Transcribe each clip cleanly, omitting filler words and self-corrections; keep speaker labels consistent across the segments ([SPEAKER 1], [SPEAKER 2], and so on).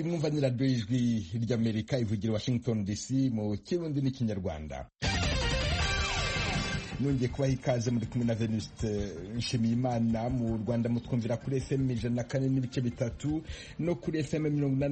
[SPEAKER 1] mwumva ni radiyo y'ijwi ry'Amerika ivugira Washington DC mu kirundi n'ikinyarwanda. Nongeye kubaha ikaze muri kumwe na Venuste Nshimiyimana. Mu Rwanda mutwumvira kuri FM 104.3 no kuri FM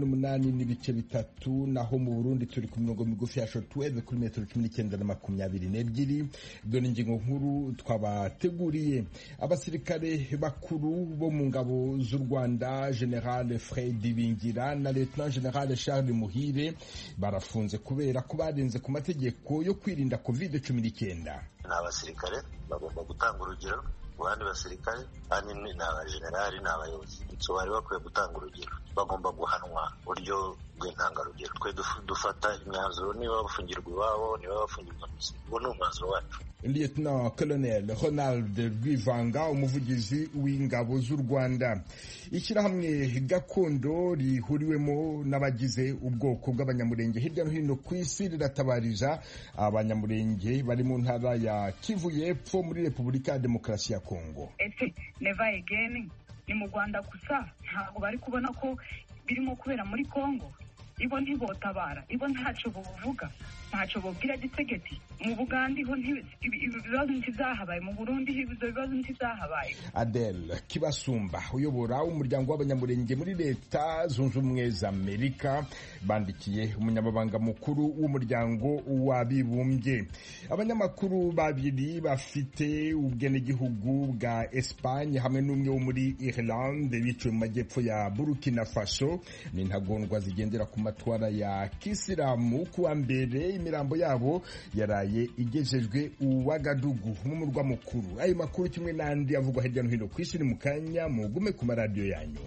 [SPEAKER 1] 88.3, naho mu Burundi turi ku mirongo migufi ya shortwave kuri metero 19 na 22. Dore ingingo nkuru twabateguriye. Abasirikare bakuru bo mu ngabo z'u Rwanda, General Fred Bingira na Lieutenant General Charles Muhire barafunze kubera ko barenze ku mategeko yo kwirinda COVID-19.
[SPEAKER 2] N'abasirikare bagomba gutanga urugero, abandi basirikare kandi n'abajenerali n'abayobozi bari bakwiye gutanga urugero, bagomba guhanwa buryo bw'intangarugero. Twe dufata imyanzuro niba bafungirwa iwabo, niba bafungirwa ubu ni umwanzuro wacu.
[SPEAKER 1] Lieutenant Colonel Ronald Rwivanga, umuvugizi w'ingabo z'u Rwanda. Ishyirahamwe gakondo rihuriwemo n'abagize ubwoko bw'abanyamurenge hirya no hino ku isi riratabariza abanyamurenge bari mu ntara ya Kivu y'Epfo muri Repubulika ya Demokarasi ya Kongo.
[SPEAKER 3] Never again ni mu Rwanda gusa, ntabwo bari kubona ko birimo kubera muri Kongo. Ibo ntibotabara, ibo ntacyo buvuga, ntacyo bubwira gitegeti. Mu Buganda ho ibibazo ntizahabaye, mu Burundi ibibazo ntizahabaye.
[SPEAKER 1] Adele Kibasumba uyobora umuryango w'abanyamurenge muri Leta Zunze Ubumwe za Amerika bandikiye umunyamabanga mukuru w'umuryango w'abibumbye. Abanyamakuru babiri bafite ubwenegihugu bwa Espagne hamwe n'umwe wo muri Irlande biciwe mu majyepfo ya Burkina Faso ni ntagondwa zigendera ku matwara ya Kisilamu. Kuwa mbere imirambo yabo yaraye igejejwe Uwagadugu mu murwa mukuru. Ayo makuru kimwe n'andi avugwa hirya no hino ku isi mu kanya, mugume ku maradiyo yanyu.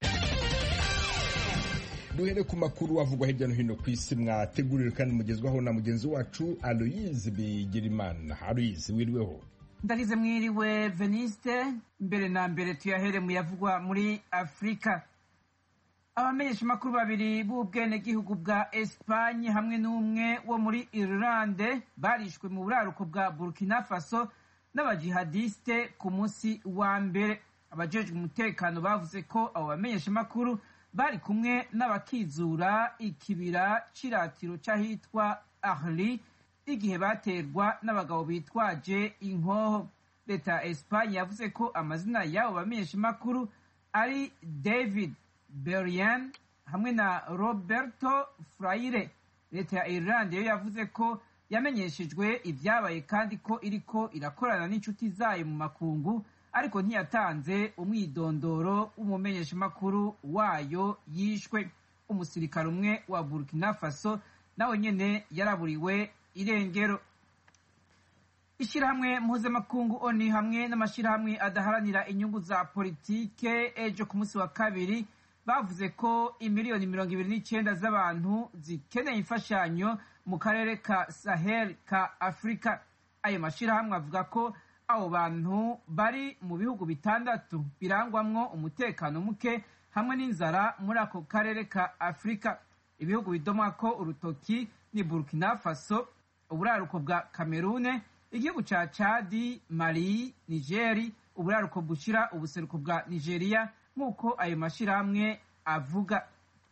[SPEAKER 1] Duhere ku makuru avugwa hirya no hino ku isi mwategurira kandi mugezwaho na mugenzi wacu Aloise Bigirimana. Aloise, wiriweho?
[SPEAKER 4] Ndagize mwiriwe Veniste. Mbere na mbere tuyahere mu yavugwa muri Afrika. Abamenyesha makuru babiri b'ubwenegihugu bwa Espagne hamwe n'umwe wo muri Irlande barishwe mu buraruko bwa Burkina Faso n'abajihadiste ku munsi wa mbere. Abajejwe umutekano bavuze ko abo bamenyesha makuru bari kumwe n'abakizura ikibira ciratiro c'ahitwa Arli igihe baterwa n'abagabo bitwaje inkoho. Leta ya Espagne yavuze ko amazina y'abo bamenyesha makuru ari David Berian hamwe na Roberto Fraire. Leta ya Irlande yo yavuze ko yamenyeshejwe ibyabaye kandi ko iriko irakorana n'inshuti zayo mu makungu, ariko ntiyatanze umwidondoro w'umumenyesha makuru wayo yishwe. Umusirikare umwe wa Burkina Faso nawe nyene yaraburiwe irengero. Ishirahamwe mpuzamakungu ONU hamwe n'amashirahamwe adaharanira inyungu za politike ejo ku munsi wa kabiri bavuze ko imiliyoni 29 z'abantu zikeneye imfashanyo mu karere ka Sahel ka Afrika. Ayo mashirahamwe avuga ko abo bantu bari mu bihugu bitandatu birangwamwo umutekano muke hamwe n'inzara muri ako karere ka Afrika. Ibihugu bidomwa ko urutoki ni Burkina Faso, uburaruko bwa Cameroon, igihugu ca Chad, Mali, Niger, uburaruko bushira ubuseruko bwa Nigeria nk'uko ayo mashirahamwe avuga.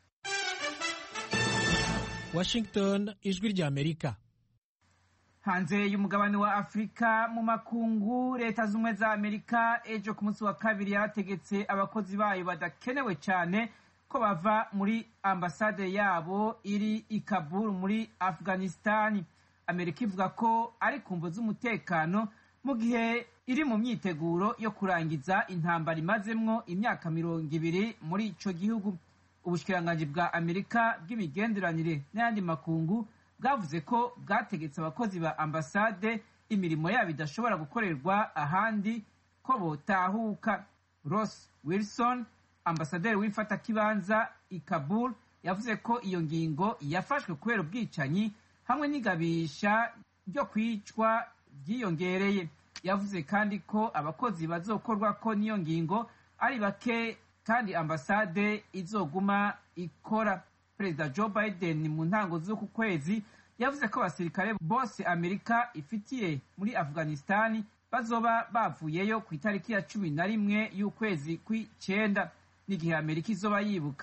[SPEAKER 5] Washington, ijwi ry'Amerika.
[SPEAKER 4] Hanze y'umugabane wa Afrika mu makungu, Leta Zumwe za Amerika ejo ku munsi wa kabiri yarategetse abakozi bayo badakenewe cyane ko bava muri ambasade yabo iri i Kabul muri Afghanistan. Amerika ivuga ko ari kumvo z'umutekano mu gihe iri mu myiteguro yo kurangiza intambara imazemwo imyaka 20 muri ico gihugu. Ubushikiranganji bwa Amerika bw'imigenderanire n'ayandi makungu bwavuze ko bwategetse abakozi ba ambasade imirimo yabo idashobora gukorerwa ahandi ko botahuka. Ross Wilson, ambasaderi w'ifatakibanza i Kabul, yavuze ko iyo ngingo yafashwe kubera ubwicanyi hamwe n'igabisha ryo kwicwa byiyongereye. Yavuze kandi ko abakozi bazokorwa ko niyo ngingo ari bake kandi ambasade izoguma ikora. Perezida Joe Biden mu ntango z'uku kwezi yavuze ko abasirikare bose Amerika ifitiye muri Afghanistan bazoba bavuyeyo ku itariki ya 11 y'ukwezi kw'icenda, n'igihe Amerika izoba yibuka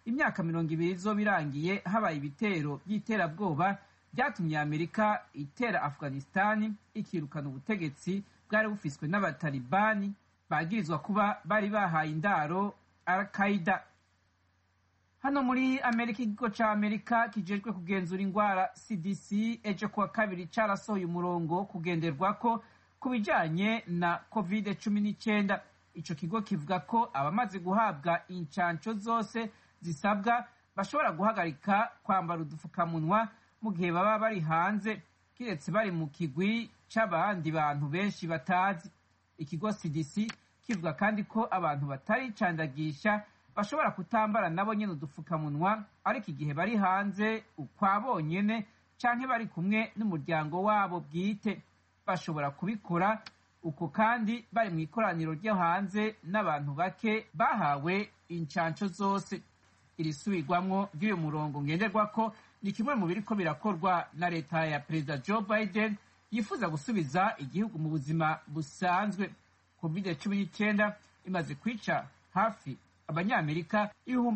[SPEAKER 4] imyaka 20 izoba irangiye habaye ibitero by'iterabwoba byatumye Amerika itera Afghanistan ikirukana ubutegetsi bwari bufiswe n'abatalibani bagirizwa kuba bari bahaye indaro Al-Qaeda. Hano muri Amerika, ikigo ca Amerika kijejwe kugenzura ingwara CDC ejo kuwa kabiri carasohoye umurongo kugenderwako ku bijanye na COVID-19. Ico kigo kivuga ko abamaze guhabwa incanco zose zisabwa bashobora guhagarika kwambara udufukamunwa mu gihe baba bari hanze, kiretse bari mu kigwi c'abandi bantu benshi batazi. Ikigo CDC kivuga kandi ko abantu bataricandagisha bashobora kutambara nabo nyene udufukamunwa, ariko igihe bari hanze ukwabonyene canke bari kumwe n'umuryango wabo bwite bashobora kubikora uko, kandi bari mu ikoraniro ryo hanze n'abantu bake bahawe incanco zose. Iri subirwamwo ry'uyu murongo ngenderwako ni kimwe mu biriko birakorwa na leta ya Perezida Joe Biden yifuza gusubiza igihugu mu buzima busanzwe. COVID-19 imaze kwica hafi abanyamerika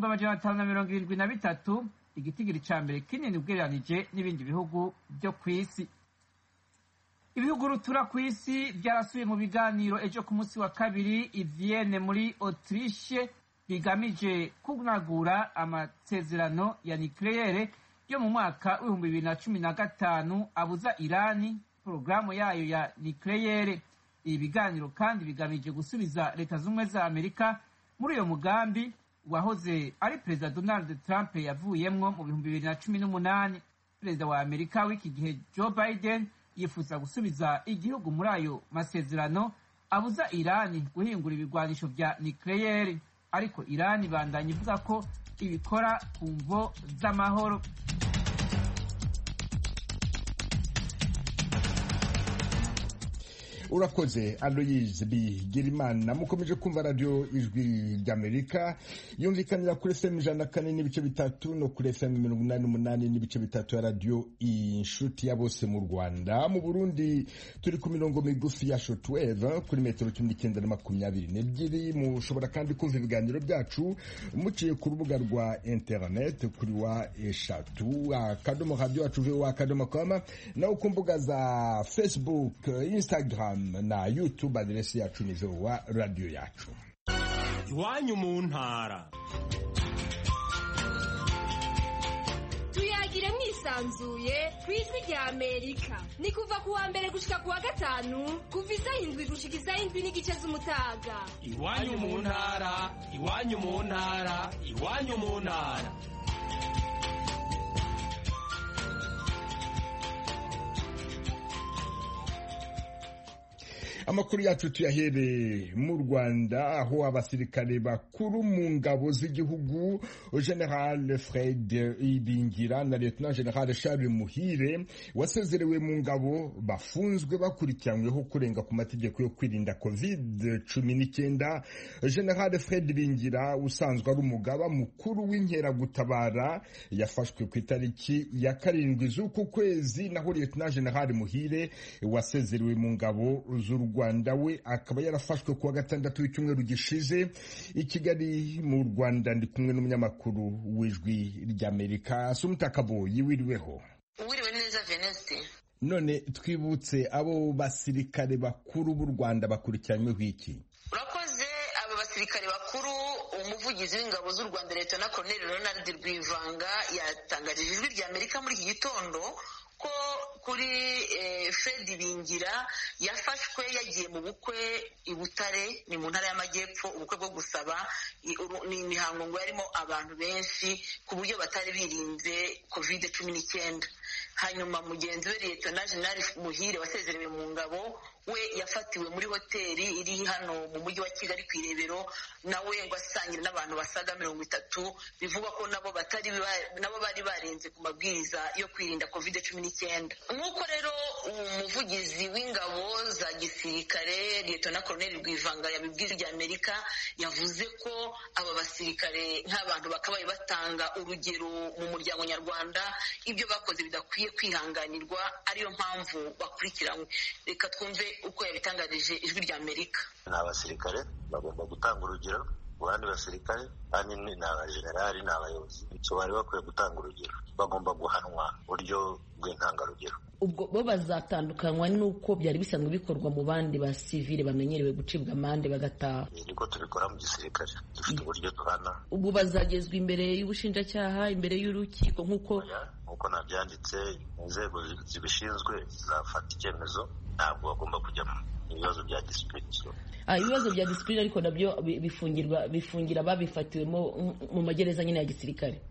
[SPEAKER 4] 573,000, igitigiri ca mbere kinini ugereranije n'ibindi bihugu byo kw'isi. Ibihugu rutura kw'isi byarasubiye mu biganiro ejo ku munsi wa kabiri i Vienne muri Autriche bigamije kunagura amasezerano ya nucleaire yo mu mwaka w'2015 abuza Irani porogaramu yayo ya nucleaire. Ibi biganiro kandi bigamije gusubiza leta z'ubumwe za Amerika muri uyo mugambi wahoze ari Perezida Donald Trump yavuyemwo mu 2018. Perezida wa Amerika w'iki gihe Joe Biden yifuza gusubiza igihugu muri ayo masezerano abuza Irani guhingura ibigwanisho vya nucleaire, ariko Irani bandanye ivuga ko ibikora ku mvo z'amahoro.
[SPEAKER 1] Urakoze Aloyize Bigirimana. Mukomeje kumva radio Ijwi ry'Amerika yumvikanira kuri FM 104.3 no kuri FM 88.3 ya radio Inshuti ya bose mu Rwanda. Mu Burundi turi ku mirongo migufi ya shortwave kuri metero 1922. Mushobora kandi kumva ibiganiro byacu muciye ku rubuga rwa internet kuri wa eshatu akadomo radio yacu wa.com na ku mbuga za Facebook, Instagram na YouTube. Aderesi yacu ni wa radio yacu.
[SPEAKER 6] Iwanyu mu ntara.
[SPEAKER 7] Tuyagire mwisanzuye kw'Ijwi rya Amerika. Ni kuva ku wa mbere gushika ku wa gatanu kuva isaha 7 gushika isaha 7:30 z'umutaga.
[SPEAKER 6] Iwanyu mu ntara, iwanyu mu ntara, iwanyu mu ntara.
[SPEAKER 1] Amakuru yacu tuyahere mu Rwanda, aho abasirikare bakuru mu ngabo z'igihugu General Fred Ibingira na Lieutenant General Charles Muhire wasezerewe mu ngabo bafunzwe bakurikiranyweho kurenga ku mategeko yo kwirinda COVID-19. General Fred Ibingira usanzwe ari umugaba mukuru w'inkeragutabara yafashwe ku itariki ya 7 z'uku kwezi, naho Lieutenant General Muhire wasezerewe mu ngabo z'u Rwanda we akaba yarafashwe kuwa 6 w'icyumweru gishize i Kigali mu Rwanda. Ndi kumwe n'umunyamakuru w'Ijwi ry'Amerika Asumta Kaboyi. Wiriweho?
[SPEAKER 8] Wiriwe neza Veneste.
[SPEAKER 1] None twibutse abo basirikare bakuru b'u Rwanda bakurikiranyweho iki?
[SPEAKER 8] Urakoze. Abo basirikare bakuru, umuvugizi w'ingabo z'u Rwanda Lieutenant Colonel Ronald Rwivanga yatangaje Ijwi ry'Amerika muri iki gitondo ko kuri Fred Ibingira yafashwe yagiye mu bukwe i Butare, ni mu ntara y'Amajyepfo, ubukwe bwo gusaba ni imihango ngo yarimo abantu benshi ku buryo batari birinze COVID-19. Hanyuma mugenzi we Lieutenant General Muhire wasezerewe mu ngabo we yafatiwe muri hoteli iri hano mu mujyi wa Kigali ku Irebero, nawe ngo asangira n'abantu basaga 30, bivuga ko nabo bari barenze ku mabwiriza yo kwirinda COVID-19. Nk'uko rero umuvugizi w'ingabo za gisirikare Lieutenant Colonel Rwivanga yabibwira rya Amerika, yavuze ko aba basirikare nk'abantu bakabaye batanga urugero mu muryango nyarwanda, ibyo bakoze bidakwiye kwihanganirwa, ariyo mpamvu bakurikiranywe. Reka twumve uko yabitangarije Ijwi rya Amerika.
[SPEAKER 2] Abasirikare bagomba gutanga urugero, abandi basirikare kandi ni abajenerali ni abayobozi, bari bakwiye gutanga urugero, bagomba guhanwa buryo bw'intangarugero.
[SPEAKER 9] ubwo bo bazatandukanywa n'uko byari bisanzwe bikorwa mu bandi ba sivile bamenyerewe gucibwa amande bagataha.
[SPEAKER 2] Niko tubikora mu gisirikare, dufite uburyo duhana.
[SPEAKER 9] Ubu bazagezwa imbere y'ubushinjacyaha, imbere y'urukiko nk'uko
[SPEAKER 2] nabyanditse, inzego zibishinzwe zizafata icyemezo, ntabwo bagomba kujya mu ibibazo bya disipurine.
[SPEAKER 9] Ibibazo bya disipurine ariko nabyo bifungira babifatiwemo mu magereza nyine ya gisirikare.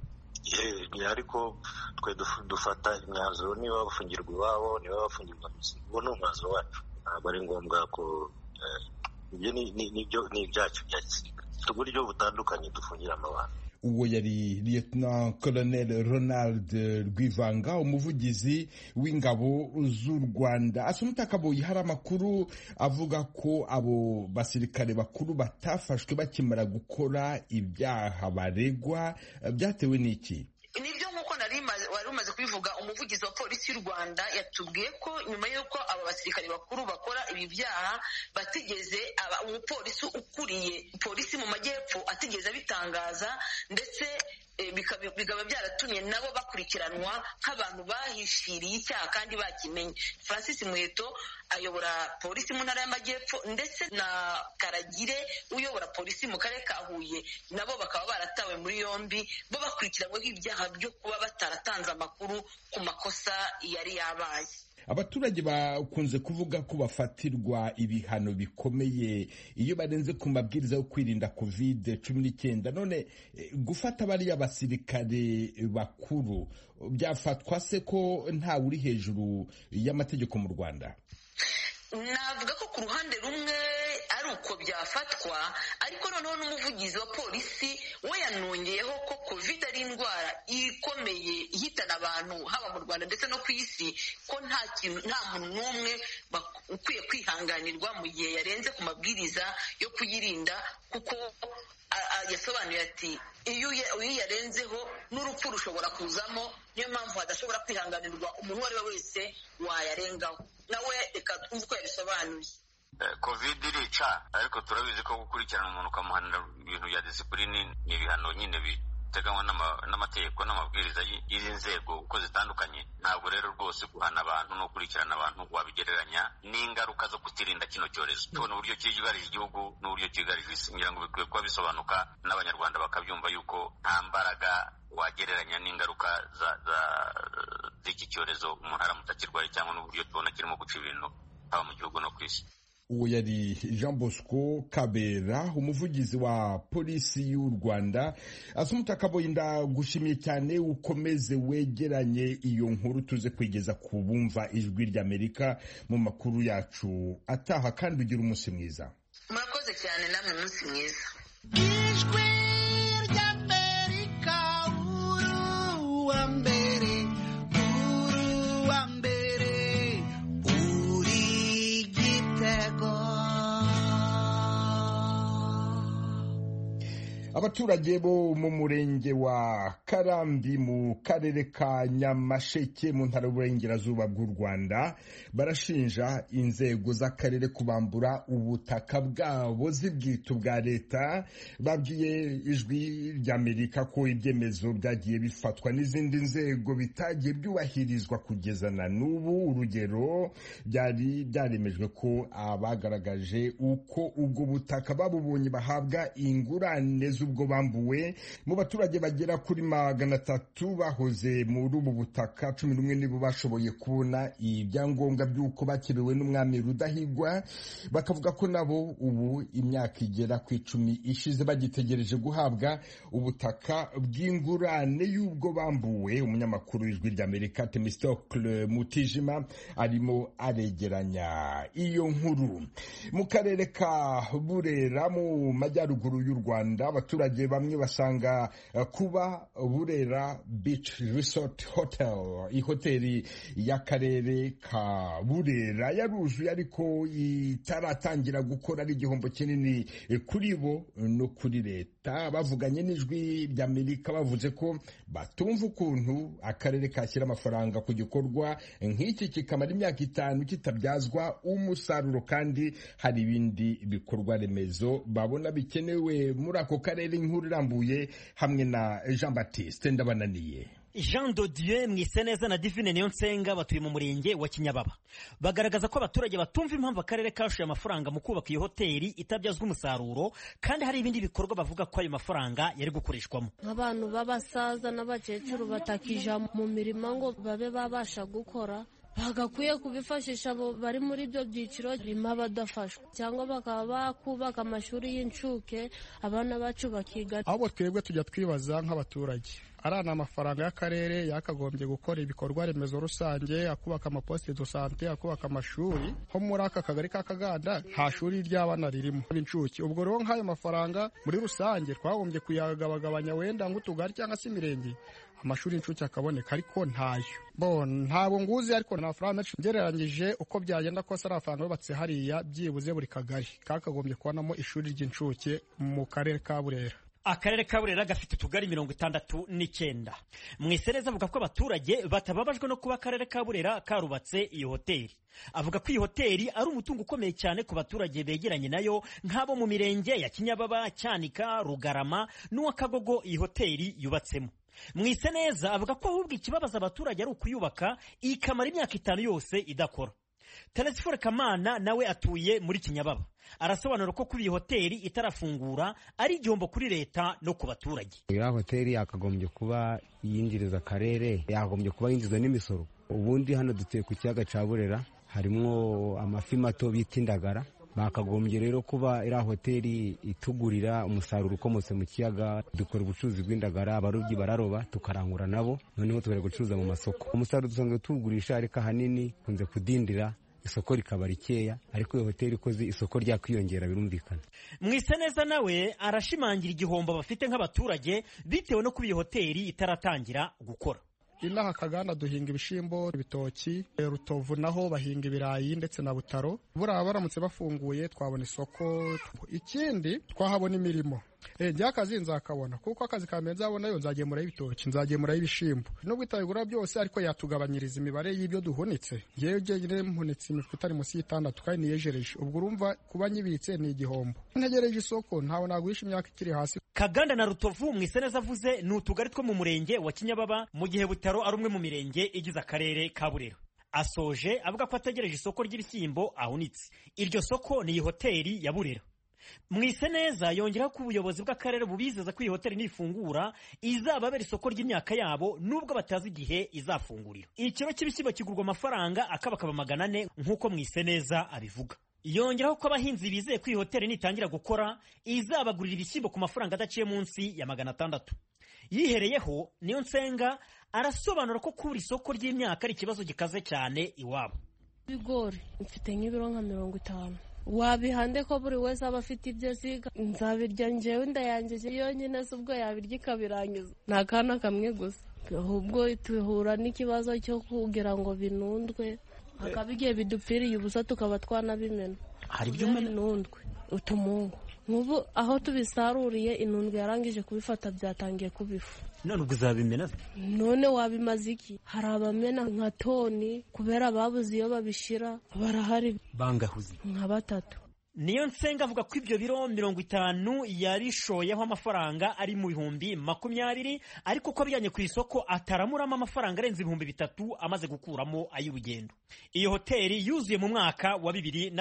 [SPEAKER 2] Ariko twe dufata imyanzuro, niba bafungirwa iwabo, niba bafungirwa uwo ni umwanzuro wacu, ntabwo ari ngombwa ko ibyo ni ibyacu bya gisirikare. Dufite uburyo butandukanye dufungiramo abantu.
[SPEAKER 1] Uwo yari Lieutenant Colonel Ronald Rwivanga, umuvugizi w'ingabo z'u Rwanda. Asumta Kaboyi, hari amakuru avuga ko abo basirikare bakuru batafashwe bakimara gukora ibyaha baregwa, byatewe n'iki?
[SPEAKER 8] Nibyo nk'uko wari umaze kubivuga, umuvugizi wa polisi y'u Rwanda yatubwiye ko nyuma y'uko aba basirikare bakuru bakora ibi byaha batigeze umupolisi ukuriye polisi mu majyepfo atigeze abitangaza, ndetse bikaba byaratumye nabo bakurikiranwa nk'abantu bahishiriye icyaha kandi bakimenye. Francis Muheto ayobora polisi mu ntara y'amajyepfo, ndetse na Karagire uyobora polisi mu karere ka Huye, nabo bakaba baratawe muri yombi, bo bakurikiranyweho ibyaha byo kuba bataratanze amakuru ku makosa yari yabaye.
[SPEAKER 1] Abaturage bakunze kuvuga ko bafatirwa ibihano bikomeye iyo barenze ku mabwiriza yo kwirinda COVID-19. None gufata bariya basirikare bakuru byafatwa se ko ntawe uri hejuru y'amategeko mu Rwanda?
[SPEAKER 8] Navuga ko ku ruhande rumwe ari uko byafatwa, ariko noneho n'umuvugizi wa polisi we yanongeyeho ko COVID ari indwara ikomeye ihitana abantu haba mu Rwanda ndetse no ku isi, ko nta muntu n'umwe ukwiye kwihanganirwa mu gihe yarenze ku mabwiriza yo kuyirinda, kuko yasobanuye ati iyo yarenzeho n'urupfu rushobora kuzamo, niyo mpamvu hadashobora kwihanganirwa umuntu uwo ari we wese wayarengaho. Nawe reka twumve uko yabisobanuye.
[SPEAKER 10] COVID irica, ariko turabizi ko gukurikirana umuntu ukamuhanira ibintu bya disipurine ni ibihano nyine biteganywa n'amategeko n'amabwiriza y'izi nzego uko zitandukanye. Ntabwo rero rwose guhana abantu no gukurikirana abantu wabigereranya n'ingaruka zo kutirinda kino cyorezo. Tubona uburyo cyugarije igihugu n'uburyo cyugarije isi, ngira ngo bikwiye kuba bisobanuka n'abanyarwanda bakabyumva yuko nta mbaraga wagereranya n'ingaruka z'iki cyorezo umuntu aramutse akirwaye, cyangwa n'uburyo tubona kirimo guca ibintu haba mu gihugu no ku isi.
[SPEAKER 1] Uwo yari Jean Bosco Kabera, umuvugizi wa polisi y'u Rwanda. Asumta Kaboyi, ndagushimiye cyane, ukomeze wegeranye iyo nkuru tuze kwigeza ku bumva ijwi ry'Amerika mu makuru yacu ataha, kandi ugira umunsi mwiza.
[SPEAKER 8] Murakoze cyane, namwe umunsi mwiza.
[SPEAKER 11] Ijwi ry'Amerika, uruwa mbere, uruwa mbere, uri igitego.
[SPEAKER 1] Abaturage bo mu murenge wa Karambi mu karere ka Nyamasheke mu ntara y'Uburengerazuba bw'u Rwanda barashinja inzego z'akarere kubambura ubutaka bwabo zibwita ubwa leta. Babwiye ijwi ry'Amerika ko ibyemezo byagiye bifatwa n'izindi nzego bitagiye byubahirizwa kugeza na n'ubu. Urugero, byari byaremejwe ko abagaragaje uko ubwo butaka babubonye bahabwa ingurane z'ubwo bambuwe. Mu baturage bagera kuri 300 bahoze muri ubu butaka, 11 nibo bashoboye kubona ibyangombwa by'uko bakiriwe n'umwami Rudahigwa, bakavuga ko nabo ubu imyaka igera ku 10 ishize bagitegereje guhabwa ubutaka bw'ingurane y'ubwo bambuwe. Umunyamakuru w'ijwi ry'Amerika Themistocle Mutijima arimo aregeranya iyo nkuru. Mu karere ka Burera mu majyaruguru y'u Rwanda, abaturage bamwe basanga kuba Burera Beach Resort Hotel, ihoteli y'akarere ka Burera yaruzuye ariko itaratangira gukora ari igihombo kinini kuri bo no kuri leta. Bavuganye n'ijwi ry'Amerika bavuze ko batumva ukuntu akarere kashyira amafaranga ku gikorwa nk'iki kikamara imyaka 5 kitabyazwa umusaruro, kandi hari ibindi bikorwa remezo babona bikenewe muri ako karere. Inkuru irambuye hamwe na Jean Baptiste Ndabananiye.
[SPEAKER 12] Jean de Dieu Mwiseneza na Divine Niyonsenga batuye mu murenge wa Kinyababa, bagaragaza ko abaturage batumva impamvu akarere kashuye amafaranga mu kubaka iyo hoteli itabyazwa umusaruro, kandi hari ibindi bikorwa bavuga ko ayo mafaranga yari gukoreshwamo.
[SPEAKER 13] Abantu b'abasaza n'abakecuru batakija mu mirimo ngo babe babasha gukora, bagakwiye kubifashisha abo bari muri ibyo byiciro birimo abadafashwa, cyangwa bakaba bakubaka amashuri y'incuke abana bacu bakiga.
[SPEAKER 14] Ahubwo twebwe tujya twibaza nk'abaturage, arana amafaranga y'akarere yakagombye gukora ibikorwa remezo rusange, akubaka amaposte de santé, akubaka amashuri. Ho muri aka kagari ka Kaganda nta shuri ry'abana ririmo b'incuke. Ubwo rero nk'ayo mafaranga muri rusange twagombye kuyagabagabanya wenda nk'utugari cyangwa se imirenge, amashuri y'incuke akaboneka, ariko ntayo. Ntabwo nguzi, ariko nta faranga ngereranyije uko byagenda kose ari amafaranga yubatse hariya, byibuze buri kagari kakagombye kubonamo ishuri ry'incuke mu karere ka Burera.
[SPEAKER 12] Akarere ka Burera gafite utugari 69. Mwiseneza avuga ko abaturage batababajwe no kuba akarere ka Burera karubatse iyo hoteli. Avuga ko iyi hoteli ari umutungo ukomeye cyane ku baturage begeranye nayo, nk'abo mu mirenge ya Kinyababa, Cyanika, Rugarama n'uw'Akagogo iyi hoteli yubatsemo. Mwiseneza avuga ko ahubwo ikibabaza abaturage ari ukuyubaka ikamara imyaka 5 yose idakora. Telesifore Kamana nawe atuye muri Kinyababa, arasobanura ko kuba iyi hoteli itarafungura ari igihombo kuri leta no ku baturage.
[SPEAKER 15] Iyo hoteli yakagombye kuba yinjiriza akarere, yakagombye kuba yinjiza n'imisoro. Ubundi hano duteye ku kiyaga ca Burera, harimo amafi mato bita indagara. Bakagombye rero kuba iriya hoteli itugurira umusaruro ukomotse mu kiyaga, dukora ubucuruzi bw'indagara, abarobyi bararoba tukarangura nabo, noneho tukajya gucuruza mu masoko. Umusaruro dusanzwe tuwugurisha, ariko ahanini kunze kudindira, isoko rikaba rikeya, ariko iyo hoteli ikoze isoko ryakwiyongera birumvikana.
[SPEAKER 12] Mwiseneza nawe arashimangira igihombo bafite nk'abaturage bitewe no kuba iyo hoteli itaratangira gukora.
[SPEAKER 14] Inaha Kaganda duhinga ibishimbo, ibitoki, Rutovu naho bahinga ibirayi ndetse na Butaro. Buriya baramutse bafunguye twabona isoko, ikindi twahabona imirimo. Akazi nzakabona, kuko akazi kameze nzabona yo, nzagemura ibitoki, nzagemura ibishimbo. Nubwo itabigura byose, ariko yatugabanyiriza imibare y'ibyo duhunitse. Ngewe ugende mpunitse imifuka itari munsi y'6 kandi niyejereje. Ubwo urumva kuba nyibitse ni igihombo. Ntegereje isoko, ntawe naguhisha imyaka ikiri hasi.
[SPEAKER 12] Kaganda na Rutovu Mwiseneza avuze ni utugari two mu murenge wa Kinyababa, mu gihe Butaro ari umwe mu mirenge igize akarere ka Burera. Asoje avuga ko ategereje isoko ry'ibishyimbo ahunitse. Iryo soko ni iyi hoteli ya Burera. Mwiseneza yongeraho ko ubuyobozi bw'akarere bubizeza ko iyi hoteli nifungura izababera isoko ry'imyaka yabo, nubwo batazi igihe izafungurira. Ikiro cy'ibishyimbo kigurwa amafaranga akabakaba 400 nk'uko Mwiseneza abivuga. Yongeraho ko abahinzi bizeye ko iyi hoteli nitangira gukora izabagurira ibishyimbo ku mafaranga adaciye munsi ya 600. Yihereyeho Niyonsenga arasobanura ko kubura isoko ry'imyaka ari ikibazo gikaze cyane iwabo.
[SPEAKER 13] Ibigori mfite nk'ibiro nka 50. Wabihande ko buri wese aba afite ibyo ziga, nzabirya njyewe ndayangeje yonyine, ubwo yabirya ikabirangiza. Nta kana kamwe gusa, ahubwo tuhura n'ikibazo cyo kugira ngo binundwe, hakaba igihe bidupfiriye ubusa tukaba twanabimena.
[SPEAKER 12] Hari ibyo
[SPEAKER 13] binundwe utumungu, nk'ubu aho tubisaruriye inundwe yarangije kubifata, byatangiye kubifu.
[SPEAKER 12] None ubwo uzabimena?
[SPEAKER 13] None wabimaze iki? Hari abamena nka toni kubera babuze iyo babishira, barahari
[SPEAKER 12] bangahuze
[SPEAKER 13] nka 3.
[SPEAKER 12] Niyonsenga avuga ko ibyo biro 50 yarishoyeho amafaranga ari mu 20,020, ariko ko bijyanye ku isoko ataramuramo amafaranga arenze 3,000 amaze gukuramo ay'urugendo. Iyo hoteli yuzuye mu mwaka wa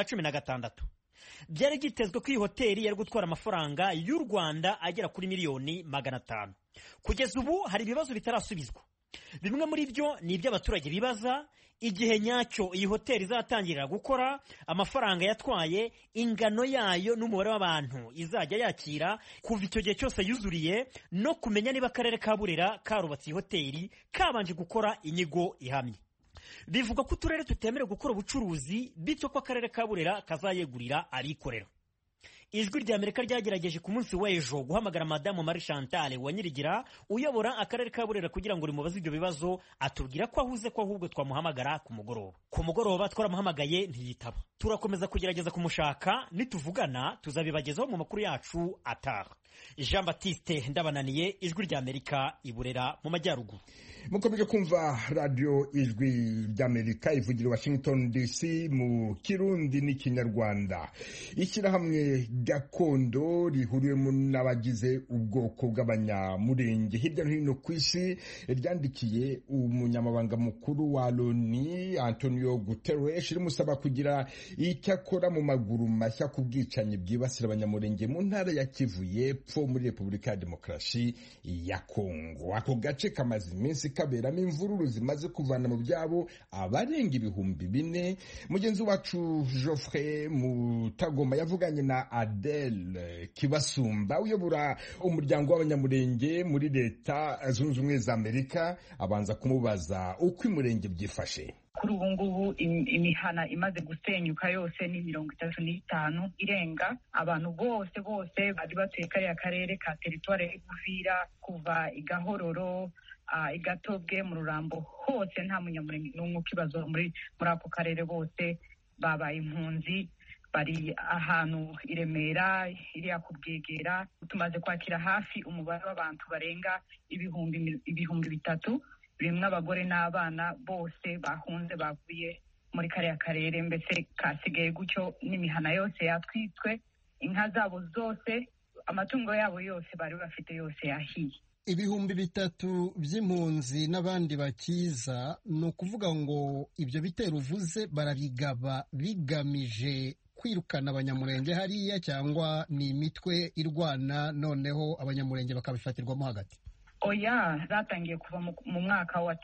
[SPEAKER 12] 2016. Byari gitezwe ko iyi hoteli yari gutwara amafaranga y'u Rwanda agera kuri $500,000. Kugeza ubu hari ibibazo bitarasubizwa. Bimwe muri byo ni iby'abaturage bibaza: igihe nyacyo iyi hoteli izatangirira gukora, amafaranga yatwaye, ingano yayo n'umubare w'abantu izajya yakira kuva icyo gihe cyose yuzuriye, no kumenya niba akarere ka Burera karubatse iyi hoteli kabanje gukora inyigo ihamye. Bivuga ko uturere tutemerewe gukora ubucuruzi, bityo ko akarere ka Burera kazayegurira abikorera. ijwi rya Amerika ryagerageje ku munsi w'ejo guhamagara madamu Marie Chantal Wanyirigira uyobora akarere ka Burera kugira ngo rimubaze ibyo bibazo, atubwira ko ahuze ko ahubwo twamuhamagara ku mugoroba twaramuhamagaye ntiyitaba. Turakomeza kugerageza kumushaka, nituvugana tuzabibagezaho mu makuru yacu ataha. Jean Baptiste Ndabananiye, ijwi rya Amerika, i Burera mu majyaruguru.
[SPEAKER 1] Mukomeje kumva radio ijwi ry'Amerika ivugira Washington DC mu Kirundi n'Ikinyarwanda. Ishyirahamwe gakondo rihuriwemo n'abagize ubwoko bw'abanyamurenge hirya no hino ku isi ryandikiye umunyamabanga mukuru wa Loni Antonio Guterres rimusaba kugira icyo akora mu maguru mashya ku bwicanyi bwibasira abanyamurenge mu ntara ya Kivu y'Epfo muri Repubulika ya Demokarasi ya Kongo. Ako gace kamaze iminsi kaberamo imvururu zimaze kuvana mu byabo abarenga 4,000. Mugenzi wacu Geoffrey Mutagoma yavuganye na Adele Kibasumba uyobora umuryango w'abanyamurenge muri Leta Zunze Ubumwe za Amerika, abanza kumubaza uko imurenge byifashe.
[SPEAKER 3] Kuri ubu ngubu imihana imaze gusenyuka yose ni 35 irenga. Abantu bose bari batuye kariya karere ka teritwari y'Uvira kuva Igahororo, Igatobwe, mu Rurambo, hose nta munyamurenge n'umwe ukibazo muri ako karere. Bose babaye impunzi, bari ahantu i Remera, iriya ku Bwegera. Tumaze kwakira hafi umubare w'abantu barenga ibihumbi 3, birimwo abagore n'abana, bose bahunze bavuye muri kariya karere. Mbese kasigaye gutyo, n'imihana yose yatwitswe, inka zabo zose, amatungo yabo yose bari bafite yose yahiye.
[SPEAKER 16] 3,000 by'impunzi n'abandi bakiza, ni ukuvuga ngo ibyo bitero uvuze barabigaba bigamije kwirukana abanyamurenge hariya, cyangwa ni imitwe irwana noneho abanyamurenge bakabifatirwamo hagati?
[SPEAKER 3] Oya, zatangiye kuva mu mwaka wa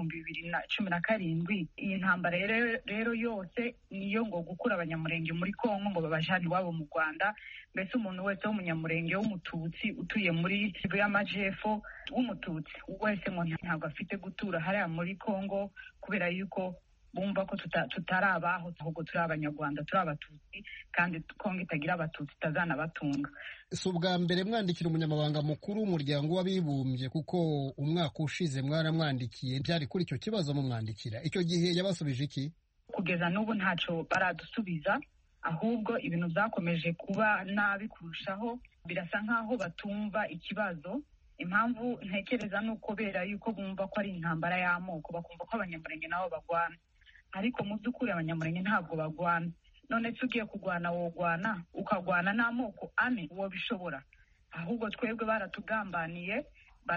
[SPEAKER 3] 2017. Iyi ntambara rero yose niyo ngo gukura abanyamurenge muri Kongo ngo babajane iwabo mu Rwanda. Mbese umuntu wese w'umunyamurenge w'umututsi utuye muri Kivu y'Amajyepfo w'umututsi wese ngo ntabwo afite gutura hariya muri Kongo, kubera yuko bumva ko tutari abaho, ahubwo turi abanyarwanda, turi abatutsi, kandi Kongo itagira abatutsi itazanabatunga.
[SPEAKER 16] Si ubwa mbere mwandikira umunyamabanga mukuru w'umuryango w'abibumbye, kuko umwaka ushize mwaramwandikiye, byari kuri icyo kibazo mumwandikira. Icyo gihe yabasubije iki?
[SPEAKER 3] Kugeza n'ubu ntacyo baradusubiza, ahubwo ibintu byakomeje kuba nabi kurushaho. Birasa nk'aho batumva ikibazo. Impamvu ntekereza ni ukubera yuko bumva ko ari intambara y'amoko, bakumva ko abanyamurenge nabo bagwana, ariko mu by'ukuri abanyamurenge ntabwo bagwana. None se ugiye kugwana wogwana ukagwana n'amoko ane, uwo bishobora? Ahubwo twebwe baratugambaniye,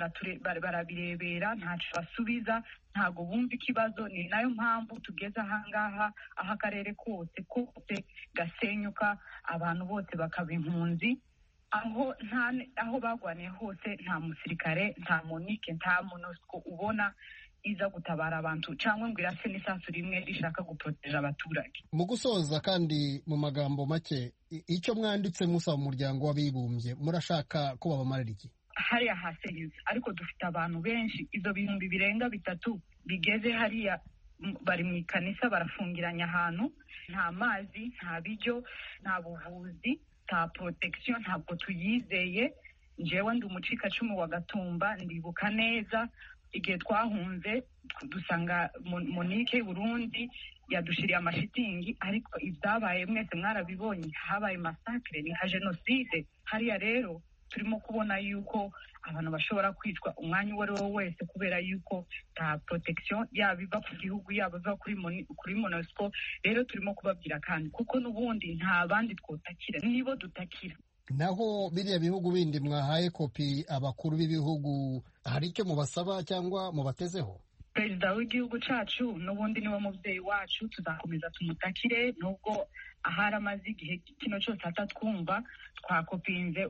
[SPEAKER 3] barabirebera, ntacyo basubiza, ntabwo bumva ikibazo. Ni nayo mpamvu tugeze ahangaha, aho akarere kose gasenyuka, abantu bose bakaba impunzi. Aho bagwaniye hose nta musirikare, nta monike, nta MONUSCO ubona iza gutabara abantu, cyangwa ngo irase n'isasu rimwe rishaka guproteja abaturage.
[SPEAKER 16] Mu gusoza kandi mu magambo make, icyo mwanditse musaba umuryango w'abibumbye, murashaka ko babamarira iki?
[SPEAKER 3] Hariya hasenyutse, ariko dufite abantu benshi, izo 3,000 bigeze hariya, bari mu ikanisa barafungiranye ahantu, nta mazi, nta biryo, nta buvuzi, nta protection, ntabwo tuyizeye. Njyewe ndi umucikacumu wa Gatumba, ndibuka neza igihe twahunze dusanga Monique Burundi yadushiriye amashitingi, ariko ibyabaye mwese mwarabibonye, habaye massacre, ni genocide. Hariya rero turimo kubona yuko abantu bashobora kwicwa umwanya uwo ari wo wese, kubera yuko nta protection yaba iva ku gihugu, yaba iva kuri MONUSCO. Rero turimo kubabwira kandi kuko n'ubundi nta bandi twotakira, nibo dutakira.
[SPEAKER 16] Naho biriya bihugu bindi mwahaye kopi abakuru b'ibihugu, hari icyo mubasaba cyangwa mubatezeho?
[SPEAKER 3] Perezida w'igihugu cyacu n'ubundi niwe mubyeyi wacu, tuzakomeza tumutakire, nubwo ahari amaze igihe kino cyose atatwumva. Twakopinze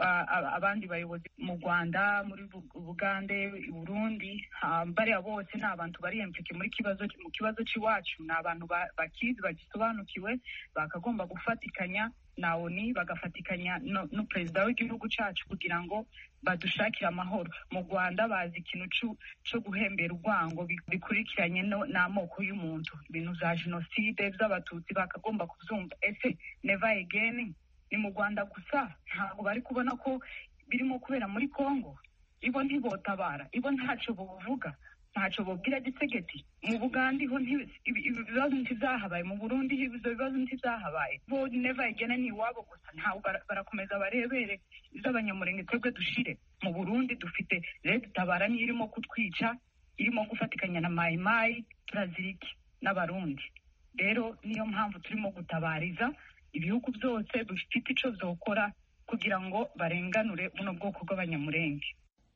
[SPEAKER 3] abandi bayobozi mu Rwanda, muri Bugande, i Burundi, bariya bose ni abantu bari implike mu kibazo cy'iwacu, ni abantu bakizi, bagisobanukiwe, bakagomba gufatikanya na ONU, bagafatikanya no perezida w'igihugu cyacu kugira ngo badushakire amahoro. Mu Rwanda bazi ikintu cyo guhembera urwango bikurikiranye n'amoko y'umuntu, ibintu za genocide z'abatutsi bakagomba kubyumva. Ese never again ni mu Rwanda gusa ntabwo bari kubona ko birimo kubera muri Kongo. Ibo ntibotabara, ibo ntacyo buvuga, ntacyo bubwira Gisegeti. Mu Buganda ho ibibazo ntizahabaye, mu Burundi ibyo bibazo ntizahabaye. Bo never again ni iwabo gusa, ntabwo barakomeza barebere iz'abanyamurenge twebwe dushire. Mu Burundi dufite Red Tabara ni irimo kutwica, irimo gufatikanya na Mai Mai, turaziriki n'Abarundi. Rero niyo mpamvu turimo gutabariza ibihugu byose bifite ico zokora kugira ngo barenganure buno bwoko bw'abanyamurenge.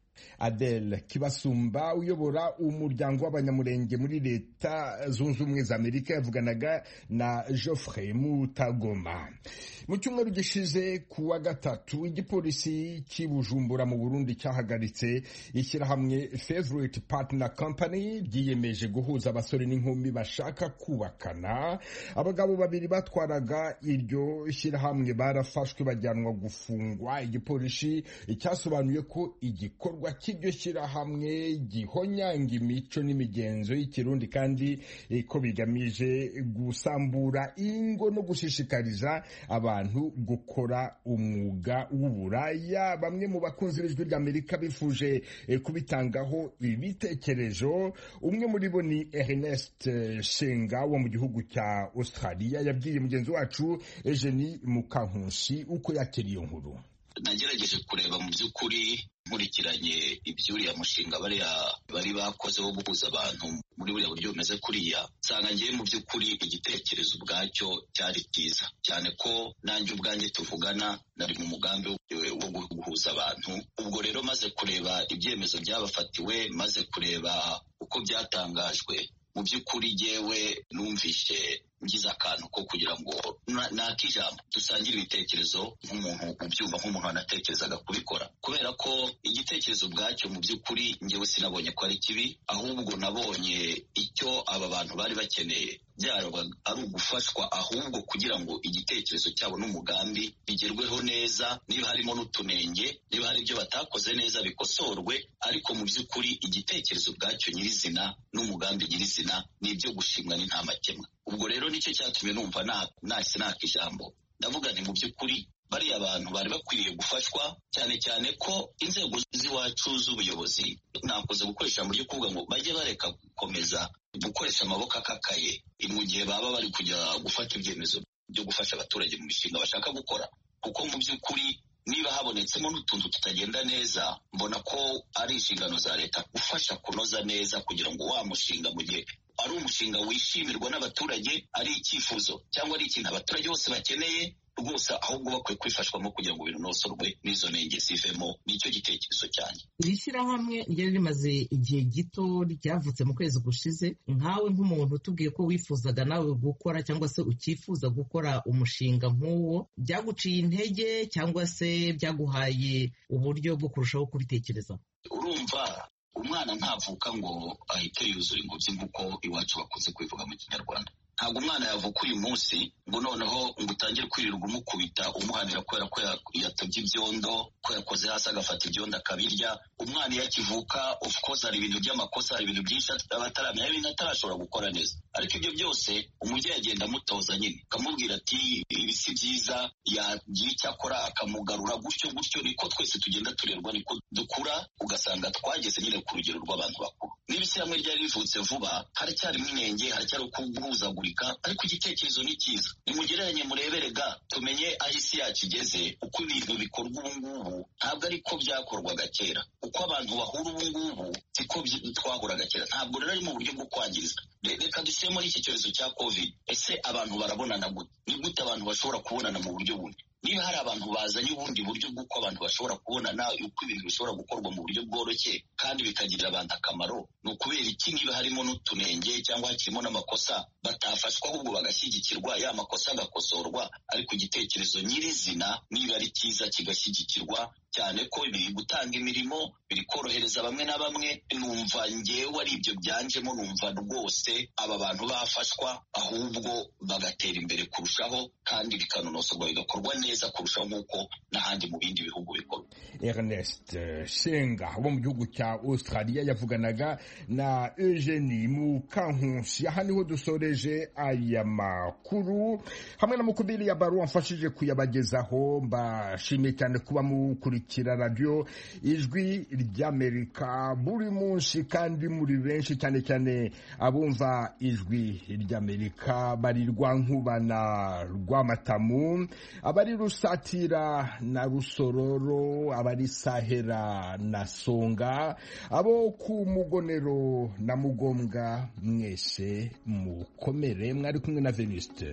[SPEAKER 1] Adele Kibasumba uyobora umuryango w'abanyamurenge muri Leta Zunze Ubumwe za Amerika yavuganaga na Geoffrey Mutagoma. Mu cyumweru gishize kuwa gatatu igipolisi cy'Ibujumbura mu Burundi cyahagaritse ishyirahamwe Favorite Partner Company ryiyemeje guhuza abasore n'inkumi bashaka kubakana. Abagabo babiri batwaraga iryo shyirahamwe barafashwe bajyanwa gufungwa. Igipolisi cyasobanuye ko igikorwa cy'iryo shyirahamwe gihonyanga imico n'imigenzo y'Ikirundi kandi ko bigamije gusambura ingo no gushishikariza abantu gukora umwuga w'uburaya. Bamwe mu bakunzi b'Ijwi ry'Amerika bifuje kubitangaho ibitekerezo. Umwe muri bo ni Ernest Shenga wo mu gihugu cya Australia yabwiye mugenzi wacu Eugenie Mukankusi uko yakiriye iyo nkuru.
[SPEAKER 17] Nagerageje kureba mu by'ukuri nkurikiranye iby'uriya mushinga bari bakoze wo guhuza abantu muri buriya buryo bumeze kuriya, nsanga ngiye mu by'ukuri igitekerezo ubwacyo cyari cyiza cyane ko nanjye ubwanjye tuvugana nari mu mugambi wo guhuza abantu. Ubwo rero maze kureba ibyemezo byabafatiwe, maze kureba uko byatangajwe, mu by'ukuri yewe numvishe ngize akantu ko kugira ngo nakijambo dusangire ibitekerezo nk'umuntu ubyumva, nk'umuntu wanatekerezaga kubikora, kubera ko igitekerezo ubwacyo mu by'ukuri njyewe sinabonye ko ari kibi, ahubwo nabonye icyo aba bantu bari bakeneye byaraba ari ugufashwa, ahubwo kugira ngo igitekerezo cyabo n'umugambi bigerweho neza. Niba harimo n'utunenge, niba hari ibyo batakoze neza bikosorwe, ariko mu by'ukuri igitekerezo ubwacyo nyirizina n'umugambi nyirizina ni ibyo gushimwa n'intamakemwa. Ubwo rero nicyo cyatumye numva nahise nakijambo ndavuga nti mu by'ukuri bariya abantu bari bakwiriye gufashwa, cyane cyane ko inzego z'iwacu z'ubuyobozi nakoze gukoresha mu buryo kuvuga ngo bajye bareka gukomeza gukoresha amaboko akakaye mu gihe baba bari kujya gufata ibyemezo byo gufasha abaturage mu mishinga bashaka gukora, kuko mu by'ukuri niba habonetsemo n'utuntu tutagenda neza, mbona ko ari inshingano za leta gufasha kunoza neza kugira ngo wa mushinga mu gihe ari umushinga wishimirwa n'abaturage, ari icyifuzo cyangwa ari ikintu abaturage bose bakeneye rwose, ahubwo bakwiye kwifashwamo kugira ngo binonosorwe n'izo nenge zivemo. Nicyo gitekerezo cyane.
[SPEAKER 18] Iri shyirahamwe ryari rimaze igihe gito ryavutse mu kwezi gushize. Nkawe nk'umuntu utubwiye ko wifuzaga nawe gukora cyangwa se ukifuza gukora umushinga nk'uwo, byaguciye intege cyangwa se byaguhaye uburyo bwo kurushaho kubitekereza?
[SPEAKER 17] Urumva, umwana ntavuka ngo ahite yuzura ingobyi nk'uko iwacu bakunze kubivuga mu Kinyarwanda. Ntabwo umwana yavuka uyu munsi ngo noneho ngo utangire kwirirwa umukubita umuhanira kubera ko yatabye ibyondo, ko yakoze hasi agafata ibyondo akabirya. Umwana iyo akivuka of course hari ibintu by'amakosa, hari ibintu byinshi abataramenya, ibintu atarashobora gukora neza, ariko ibyo byose umubyeyi agenda amutoza nyine, akamubwira ati ibi si byiza, yagira icyo akora akamugarura, gutyo gutyo niko twese tugenda turerwa, niko dukura, ugasanga twageze nyine ku rugero rw'abantu bakuru. Niba ishyirahamwe ryari rivutse vuba, haracyarimo inenge, haracyari ukuguhuzagurika, ariko igitekerezo ni cyiza. Nimugereranye murebere ga tumenye aho isi yacu igeze, uko ibintu bikorwa ubu ngubu ntabwo ariko byakorwaga kera, uko abantu bahura ubu ngubu siko twahuraga kera. Ntabwo rero ari mu buryo bwo kwangiriza. Reka dushyire muri iki cyorezo cya covid, ese abantu barabonana gute? Ni gute abantu bashobora kubonana mu buryo bundi? Niba hari abantu bazanye ubundi buryo bw'uko abantu bashobora kubonana, uko ibintu bishobora gukorwa mu buryo bworoshye kandi bikagirira abantu akamaro, ni ukubera iki niba harimo n'utunenge cyangwa hakirimo n'amakosa batafashwa ahubwo bagashyigikirwa, ya makosa agakosorwa, ariko igitekerezo nyirizina niba ari cyiza kigashyigikirwa, cyane ko biri gutanga imirimo, biri korohereza bamwe na bamwe. Numva ngewe ari ibyo byanjemo, numva rwose aba bantu bafashwa ahubwo bagatera imbere kurushaho kandi bikanonosorwa bigakorwa neza kurushaho nk'uko n'ahandi mu bindi bihugu bikorwa.
[SPEAKER 1] Ernest Shenga wo mu gihugu cya Australia yavuganaga na Eugenie Mukankusi. Aha niho dusoreje aya makuru hamwe na Mukubiri ya Baro wamfashije kuyabagezaho. Mbashimiye cyane kuba mukurikira radio Ijwi ry'Amerika buri munsi kandi muri benshi, cyane cyane abumva Ijwi ry'Amerika bari Rwankubana, Rwamatamu, abari Rusatira na Rusororo, abari Sahera na Songa, abo ku Mugonero na Mugombwa, mwese mukomere. Mwari kumwe na Venuste